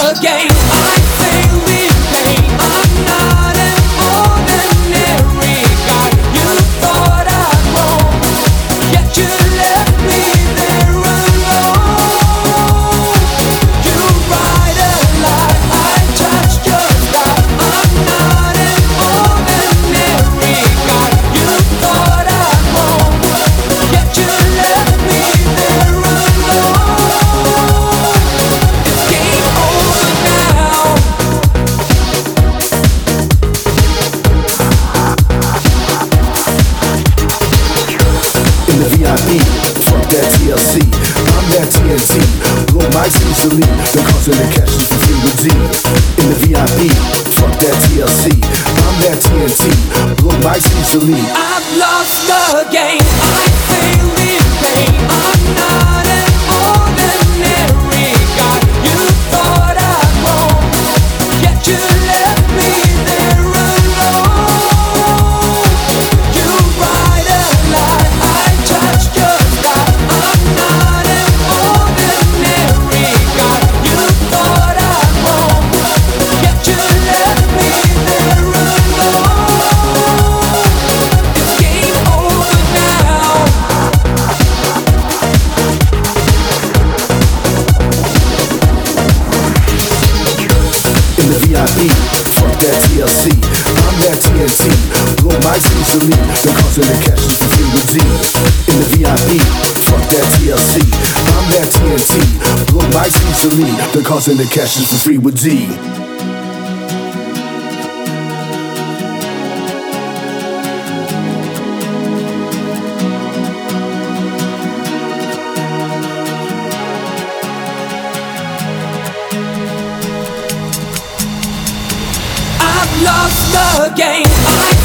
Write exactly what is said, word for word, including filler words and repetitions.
the game. I feel in pain. I'm not an ordinary guy. You thought I'd roam, yet you left me there alone. You write a lie, I touched your sky. I'm not an ordinary guy. You thought I'd roam, yet you left me there alone. It's game over now. In the V I P, fuck that T L C. I'm that T N T, blow mics easily, because of the cash is for free with D. In the V I P, fuck that T L C. I'm that T N T, blow mics easily. I've lost the game. I feel in pain. I'm not an ordinary guy. You thought I'd roam, yet you left me there alone. You write a lie, I touched your sky. I'm not an ordinary guy. You thought I'd roam, yet you left me there alone. It's game over now. In the V I P, fuck that T L C. I'm that T N T, blow mics easily, because of the cash is for free with D. In the V I P, fuck that T L C. I'm that T N T, blow mics easily, because of the cash is for free with D. I've lost the game. I